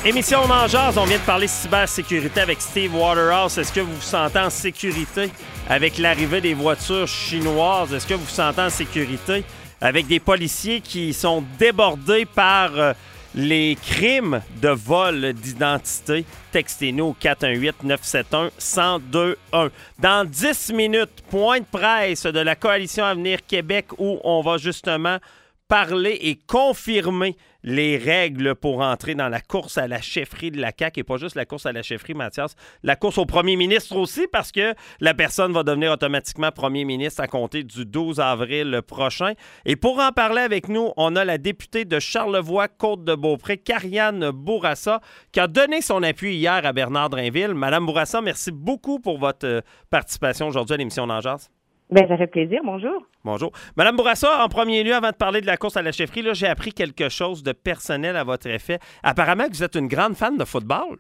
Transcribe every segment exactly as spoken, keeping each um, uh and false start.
Émission en jazz, on vient de parler cybersécurité avec Steve Waterhouse. Est-ce que vous vous sentez en sécurité avec l'arrivée des voitures chinoises? Est-ce que vous vous sentez en sécurité avec des policiers qui sont débordés par euh, les crimes de vol d'identité? Textez-nous au quatre un huit neuf sept un un zéro deux un. Dans dix minutes, point de presse de la Coalition Avenir Québec où on va justement parler et confirmer les règles pour entrer dans la course à la chefferie de la C A Q, et pas juste la course à la chefferie, Mathias, la course au premier ministre aussi, parce que la personne va devenir automatiquement premier ministre à compter du douze avril prochain. Et pour en parler avec nous, on a la députée de Charlevoix-Côte-de-Beaupré, Karianne Bourassa, qui a donné son appui hier à Bernard Drainville. Madame Bourassa, merci beaucoup pour votre participation aujourd'hui à l'émission d'En Jazz. Bien, ça fait plaisir. Bonjour. Bonjour. Madame Bourassa, en premier lieu, avant de parler de la course à la chefferie, là, j'ai appris quelque chose de personnel à votre effet. Apparemment que vous êtes une grande fan de football.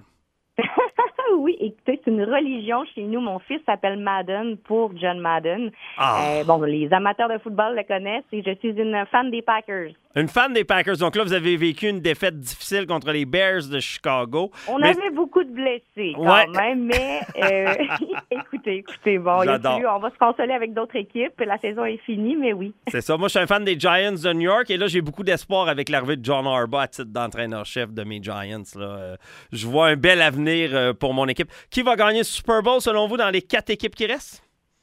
Oui, écoutez, c'est une religion chez nous. Mon fils s'appelle Madden pour John Madden. Ah. Euh, bon, les amateurs de football le connaissent et je suis une fan des Packers. Une fan des Packers. Donc là, vous avez vécu une défaite difficile contre les Bears de Chicago. On mais... avait beaucoup de blessés quand ouais. même, mais euh, écoutez, écoutez, bon, il y a plus, on va se consoler avec d'autres équipes. La saison est finie, mais oui. C'est ça. Moi, je suis un fan des Giants de New York et là, j'ai beaucoup d'espoir avec l'arrivée de John Harbaugh à titre d'entraîneur-chef de mes Giants. Là. Euh, je vois un bel avenir euh, pour mon équipe. Qui va gagner le Super Bowl, selon vous, dans les quatre équipes qui restent?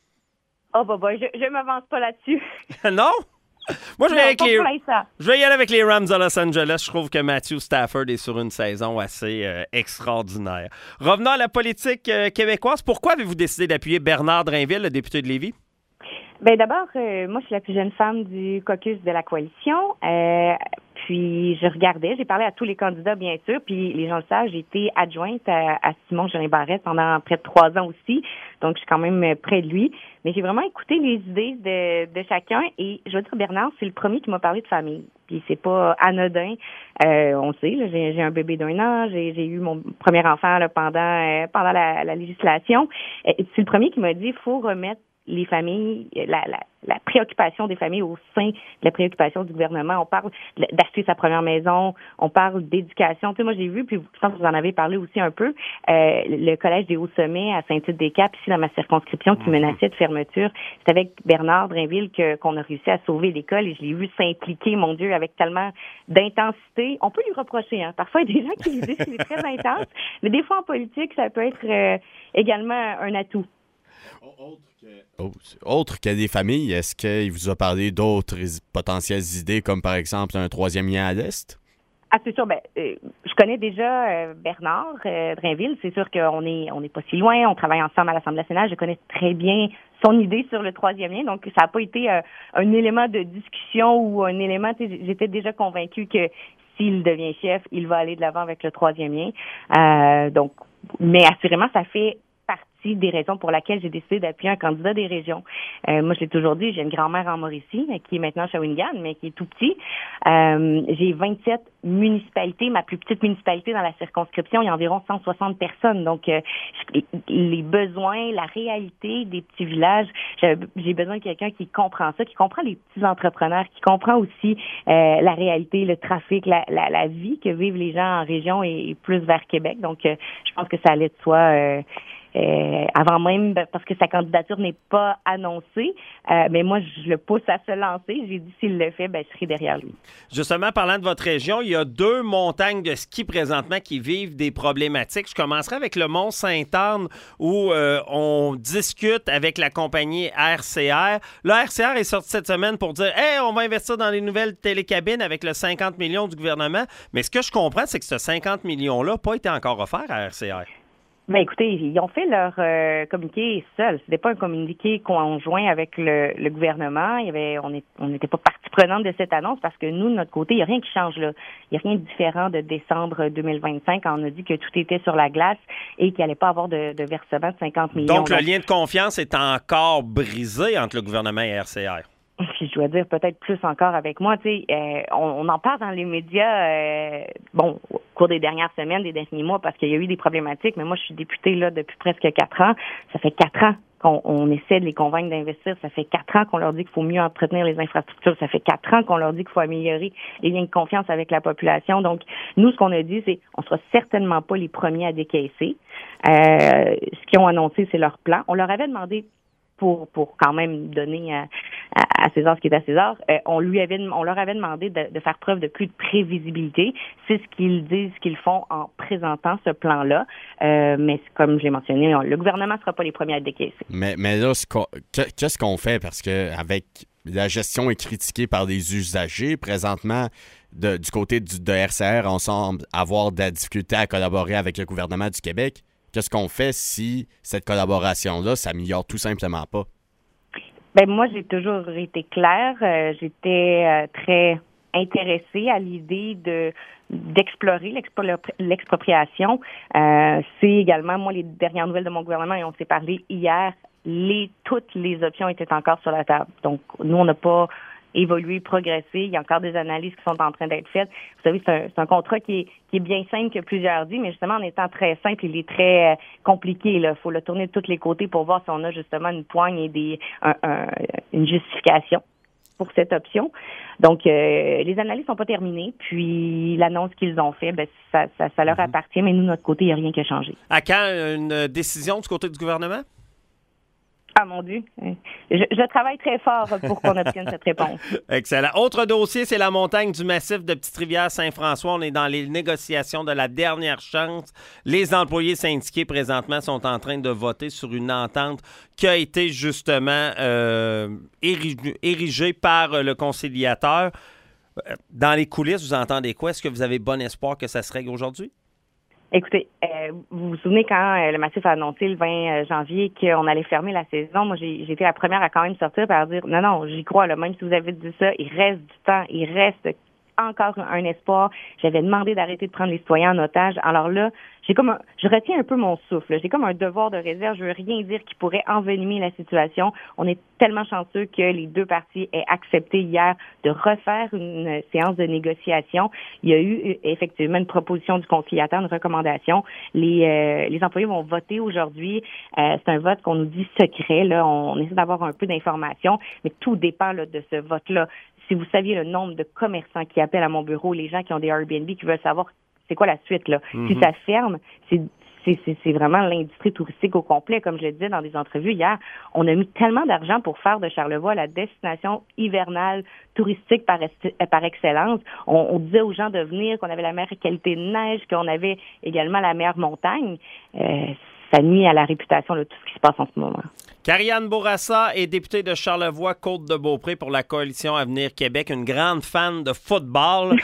Oh, bah, bah, je ne m'avance pas là-dessus. Non? Moi, je vais, non, avec les... ça. je vais y aller avec les Rams de Los Angeles. Je trouve que Matthew Stafford est sur une saison assez euh, extraordinaire. Revenons à la politique euh, québécoise. Pourquoi avez-vous décidé d'appuyer Bernard Drainville, le député de Lévis? Bien, d'abord, euh, moi, je suis la plus jeune femme du caucus de la coalition. Euh, puis, je regardais, j'ai parlé à tous les candidats, bien sûr. Puis, les gens le savent, j'ai été adjointe à, à Simon Jolin Barrette pendant près de trois ans aussi. Donc, je suis quand même près de lui. Mais j'ai vraiment écouté les idées de, de chacun. Et je veux dire, Bernard, c'est le premier qui m'a parlé de famille. Puis, c'est pas anodin. Euh, on sait, là, j'ai, j'ai un bébé d'un an. J'ai, j'ai eu mon premier enfant là, pendant, euh, pendant la, la législation. Et c'est le premier qui m'a dit, il faut remettre les familles, la, la, la préoccupation des familles au sein de la préoccupation du gouvernement. On parle d'acheter sa première maison, on parle d'éducation. Tu sais, moi, j'ai vu, puis je pense que vous en avez parlé aussi un peu, euh, le Collège des Hauts-Sommets à Saint-Tite-des-Caps, ici dans ma circonscription, qui menaçait de fermeture. C'est avec Bernard Drainville que, qu'on a réussi à sauver l'école et je l'ai vu s'impliquer, mon Dieu, avec tellement d'intensité. On peut lui reprocher, hein. Parfois, il y a des gens qui lui disent qu'il est très intense, mais des fois, en politique, ça peut être euh, également un atout. Autre que, autre que des familles, est-ce qu'il vous a parlé d'autres potentielles idées, comme par exemple un troisième lien à l'Est? Ah, c'est sûr. Ben, euh, je connais déjà euh, Bernard euh, Drainville. C'est sûr qu'on est on n'est pas si loin. On travaille ensemble à l'Assemblée nationale. Je connais très bien son idée sur le troisième lien. Donc, ça n'a pas été euh, un élément de discussion ou un élément. J'étais déjà convaincue que s'il devient chef, il va aller de l'avant avec le troisième lien. Euh, donc, mais assurément, ça fait partie des raisons pour lesquelles j'ai décidé d'appuyer un candidat des régions. Euh, moi, je l'ai toujours dit, j'ai une grand-mère en Mauricie, qui est maintenant à Shawinigan, mais qui est tout petit. Euh, j'ai vingt-sept municipalités. Ma plus petite municipalité dans la circonscription, il y a environ cent soixante personnes. Donc, euh, les besoins, la réalité des petits villages, j'ai, j'ai besoin de quelqu'un qui comprend ça, qui comprend les petits entrepreneurs, qui comprend aussi euh, la réalité, le trafic, la, la, la vie que vivent les gens en région et, et plus vers Québec. Donc, euh, je pense que ça allait de soi... Euh, Euh, avant même, parce que sa candidature n'est pas annoncée, euh, mais moi, je le pousse à se lancer. J'ai dit, s'il le fait, ben, je serai derrière lui. Justement, parlant de votre région, il y a deux montagnes de ski présentement qui vivent des problématiques. Je commencerai avec le Mont-Sainte-Anne, où euh, on discute avec la compagnie R C R. Le R C R est sorti cette semaine pour dire « Hey, on va investir dans les nouvelles télécabines avec le cinquante millions du gouvernement. » Mais ce que je comprends, c'est que ce cinquante millions-là n'a pas été encore offert à R C R. Ben écoutez, ils ont fait leur euh, communiqué seuls. C'était pas un communiqué conjoint avec le, le gouvernement. Il y avait, on est, on n'était pas partie prenante de cette annonce parce que nous, de notre côté, il n'y a rien qui change là. Il n'y a rien de différent de décembre deux mille vingt-cinq quand on a dit que tout était sur la glace et qu'il n'allait pas avoir de, de versement de cinquante millions. Donc, le lien de confiance est encore brisé entre le gouvernement et R C R. Puis je dois dire peut-être plus encore avec moi, tu sais, euh, on, on en parle dans les médias, euh, bon, au cours des dernières semaines, des derniers mois, parce qu'il y a eu des problématiques, mais moi je suis députée là depuis presque quatre ans. Ça fait quatre ans qu'on on essaie de les convaincre d'investir. Ça fait quatre ans qu'on leur dit qu'il faut mieux entretenir les infrastructures. Ça fait quatre ans qu'on leur dit qu'il faut améliorer les liens de confiance avec la population. Donc, nous, ce qu'on a dit, c'est on sera certainement pas les premiers à décaisser. Euh, ce qu'ils ont annoncé, c'est leur plan. On leur avait demandé Pour, pour quand même donner à, à, à César ce qui est à César, euh, on lui avait, on leur avait demandé de, de faire preuve de plus de prévisibilité. C'est ce qu'ils disent qu'ils font en présentant ce plan-là. Euh, mais comme je l'ai mentionné, on, le gouvernement ne sera pas les premiers à décaisser. Mais, mais là, ce qu'on, qu'est-ce qu'on fait? Parce que avec la gestion est critiquée par des usagers. Présentement, de, du côté du, de R C R, on semble avoir de la difficulté à collaborer avec le gouvernement du Québec. Qu'est-ce qu'on fait si cette collaboration-là s'améliore tout simplement pas? Ben moi, j'ai toujours été claire. Euh, j'étais euh, très intéressée à l'idée de d'explorer l'expro- l'expropriation. Euh, c'est également, moi, les dernières nouvelles de mon gouvernement, et on s'est parlé hier, les toutes les options étaient encore sur la table. Donc, nous, on n'a pas évoluer, progresser. Il y a encore des analyses qui sont en train d'être faites. Vous savez, c'est un, c'est un contrat qui est, qui est bien simple que plusieurs disent, mais justement, en étant très simple, il est très euh, compliqué. Il faut le tourner de tous les côtés pour voir si on a justement une poigne et des, un, un, une justification pour cette option. Donc, euh, les analyses sont pas terminées, puis l'annonce qu'ils ont fait, ben, ça, ça, ça leur appartient, mais nous, de notre côté, il n'y a rien qui a changé. À quand une décision du côté du gouvernement? Ah, mon Dieu. Je, je travaille très fort pour qu'on obtienne cette réponse. Excellent. Autre dossier, c'est la montagne du massif de Petite-Rivière-Saint-François. On est dans les négociations de la dernière chance. Les employés syndiqués, présentement, sont en train de voter sur une entente qui a été justement euh, érigée, érigée par le conciliateur. Dans les coulisses, vous entendez quoi? Est-ce que vous avez bon espoir que ça se règle aujourd'hui? Écoutez, euh, vous vous souvenez quand euh, le Massif a annoncé le vingt janvier qu'on allait fermer la saison, moi j'ai, j'ai été la première à quand même sortir par dire non, non, j'y crois, là, même si vous avez dit ça, il reste du temps, il reste encore un espoir. J'avais demandé d'arrêter de prendre les citoyens en otage. Alors là, j'ai comme un, je retiens un peu mon souffle. J'ai comme un devoir de réserve. Je veux rien dire qui pourrait envenimer la situation. On est tellement chanceux que les deux parties aient accepté hier de refaire une séance de négociation. Il y a eu effectivement une proposition du conciliateur, une recommandation. Les, euh, les employés vont voter aujourd'hui. Euh, c'est un vote qu'on nous dit secret. Là, on, on essaie d'avoir un peu d'informations, mais tout dépend là, de ce vote-là. Si vous saviez le nombre de commerçants qui appellent à mon bureau, les gens qui ont des Airbnb, qui veulent savoir c'est quoi la suite, là. Mm-hmm. Si ça ferme, c'est, c'est, c'est, c'est vraiment l'industrie touristique au complet. Comme je le disais dans des entrevues hier, on a mis tellement d'argent pour faire de Charlevoix la destination hivernale touristique par, par excellence. On, on disait aux gens de venir, qu'on avait la meilleure qualité de neige, qu'on avait également la meilleure montagne. Euh, ça nuit à la réputation de tout ce qui se passe en ce moment. Karianne Bourassa est députée de Charlevoix-Côte-de-Beaupré pour la Coalition Avenir Québec, une grande fan de football.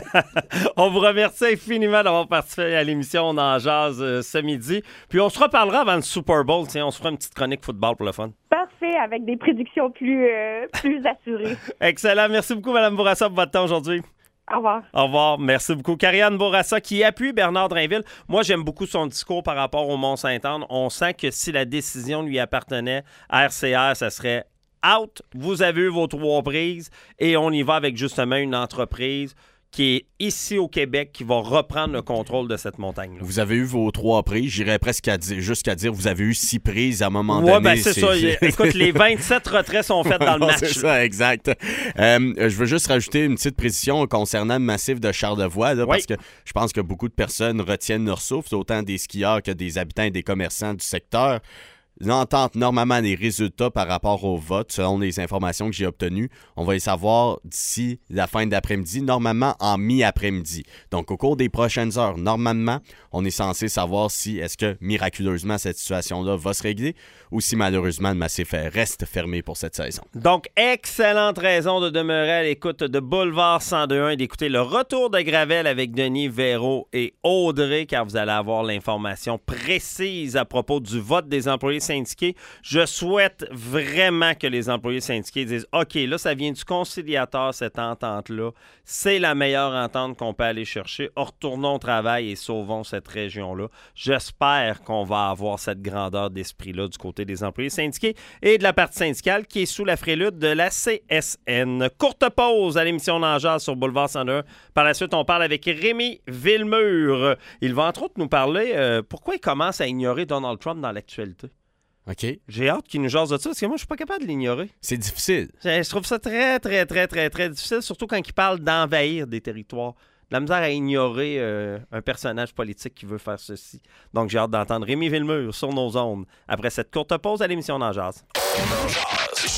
On vous remercie infiniment d'avoir participé à l'émission On en jase euh, ce midi. Puis on se reparlera avant le Super Bowl. Tiens, on se fera une petite chronique football pour le fun. Parfait, avec des prédictions plus, euh, plus assurées. Excellent. Merci beaucoup, Mme Bourassa, pour votre temps aujourd'hui. Au revoir. Au revoir. Merci beaucoup. Karianne Bourassa qui appuie Bernard Drainville. Moi, j'aime beaucoup son discours par rapport au Mont-Saint-Anne. On sent que si la décision lui appartenait à R C R, ça serait out. Vous avez eu vos trois prises et on y va avec justement une entreprise qui est ici au Québec, qui va reprendre le contrôle de cette montagne-là. Vous avez eu vos trois prises. J'irais presque à dire, jusqu'à dire vous avez eu six prises à un moment ouais, donné. Oui, bien c'est, c'est ça. Écoute, les vingt-sept retraits sont faits dans le non, match. C'est ça, exact. Euh, je veux juste rajouter une petite précision concernant le massif de Charlevoix, là, oui. Parce que je pense que beaucoup de personnes retiennent leur souffle, autant des skieurs que des habitants et des commerçants du secteur. L'entente, normalement, les résultats par rapport au vote, selon les informations que j'ai obtenues, on va les savoir d'ici la fin de l'après-midi, normalement en mi-après-midi. Donc, au cours des prochaines heures, normalement, on est censé savoir si, est-ce que, miraculeusement, cette situation-là va se régler ou si, malheureusement, le massif reste fermé pour cette saison. Donc, excellente raison de demeurer à l'écoute de Boulevard cent deux point un et d'écouter le retour de Gravel avec Denis Véro et Audrey, car vous allez avoir l'information précise à propos du vote des employés syndiqués. Je souhaite vraiment que les employés syndiqués disent « OK, là, ça vient du conciliateur, cette entente-là. C'est la meilleure entente qu'on peut aller chercher. Retournons au travail et sauvons cette région-là. » J'espère qu'on va avoir cette grandeur d'esprit-là du côté des employés syndiqués et de la partie syndicale qui est sous la frélutte de la C S N. Courte pause à l'émission d'En jase sur Boulevard cent deux. Par la suite, on parle avec Rémi Villemure. Il va entre autres nous parler euh, pourquoi il commence à ignorer Donald Trump dans l'actualité. OK. J'ai hâte qu'il nous jase de ça, parce que moi, je suis pas capable de l'ignorer. C'est difficile. Je, je trouve ça très, très, très, très, très difficile, surtout quand il parle d'envahir des territoires. De la misère à ignorer euh, un personnage politique qui veut faire ceci. Donc, j'ai hâte d'entendre Rémi Villemur sur nos ondes après cette courte pause à l'émission Dans Jazz.